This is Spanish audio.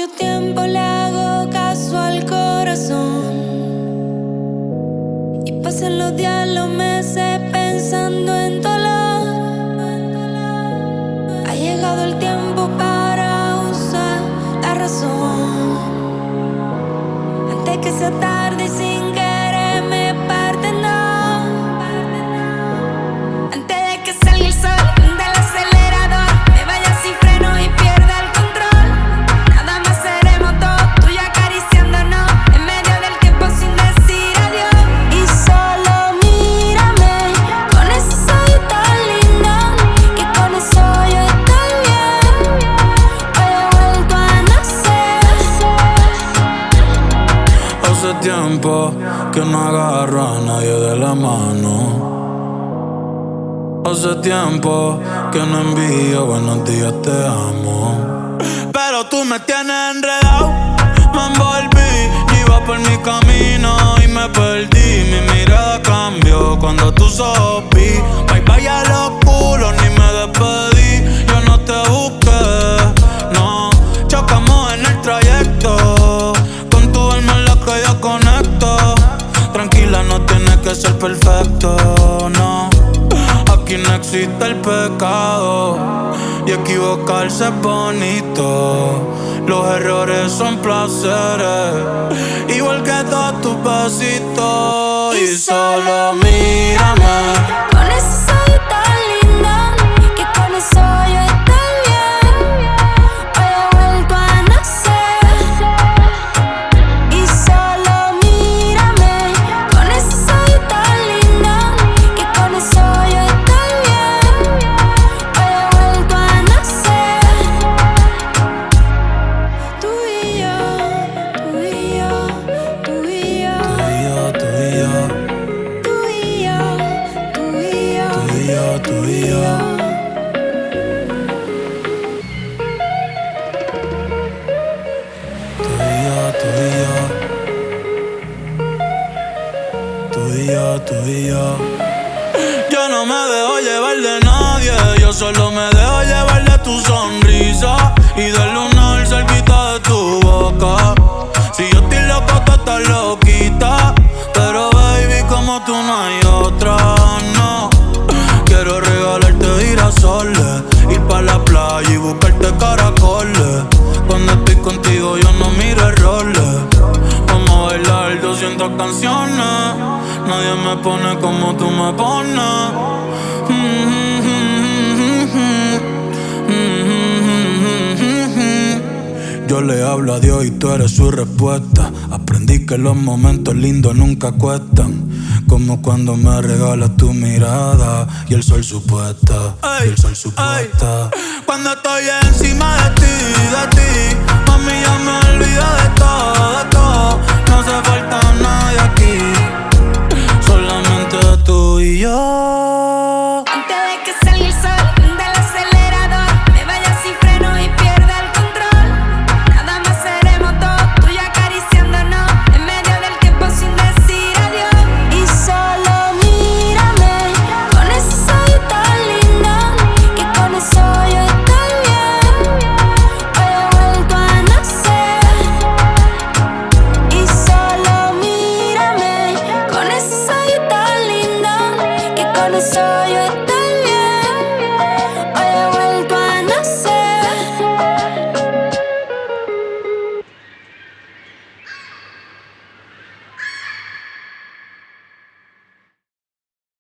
Mucho tiempo le hago caso al corazón y pasan los días, los meses pensando en dolor. Ha llegado el tiempo para usar la razón antes que sea tarde y sin querer me parte, no. Antes de que salga el sol del acelerador, me vaya sin freno y pierda el control. Nada más seremos dos, tú y yo acariciándonos en medio del tiempo sin decir adiós. Y solo mírame con ese ojito tan lindo, que con eso yo estoy bien. Hoy he vuelto a nacer. Hace tiempo que no agarro a nadie de la mano. Hace tiempo que no envío buenos días, te amo. Pero tú me tienes enredado, me envolví, iba por mi camino y me perdí. Mi mirada cambió cuando tú sopí. Bye bye a los culos, ni me despedí. Yo no te busqué, no. Chocamos en el trayecto, con tu alma en la que yo conecto. Tranquila, no tienes que ser perfecto, no. Aquí no existe el pecado y equivocarse es bonito. Los errores son placeres, igual que todos tus besitos. Y solo mírame Con ese ojito tan lindo, que con eso yo estoy bien. Hoy he vuelto a nacer. Y solo mírame con ese ojito tan lindo, que con eso yo estoy bien. Hoy he vuelto a nacer. Tú y yo, tú y yo, tú y yo, tú y yo, tú y yo, tú y yo, tú y yo, tú y yo. Tú y yo, tú y yo. Yo no me dejo llevar de nadie, yo solo me dejo llevar de tu sonrisa y del lunar cerquita de tu boca. Si yo estoy loco, tú estás loquita, pero baby, como tú no hay otra, no. Quiero regalarte girasoles, ir pa' la playa y buscarte caracoles. Cuando estoy contigo yo no miro errores. Vamos a bailar 200 canciones, nadie me pone como tú me pones. Yo le hablo a Dios y tú eres su respuesta. Aprendí que los momentos lindos nunca cuestan, como cuando me regalas tu mirada y el sol supuesta, y el sol supuesta. Cuando estoy encima de ti, mami, ya me olvido de todo, de todo. No hace falta nadie aquí, solamente tú y yo. Antes de que salga el sol del acelerador, me vaya sin freno y pierda el control. Nada más seremos dos, tú y yo acariciándonos en medio del tiempo sin decir adiós. Y solo mírame con ese ojito tan lindo, que con eso yo estoy bien. Hoy he vuelto a nacer. Y solo mírame con ese ojito tan lindo, que con eso yo estoy bien.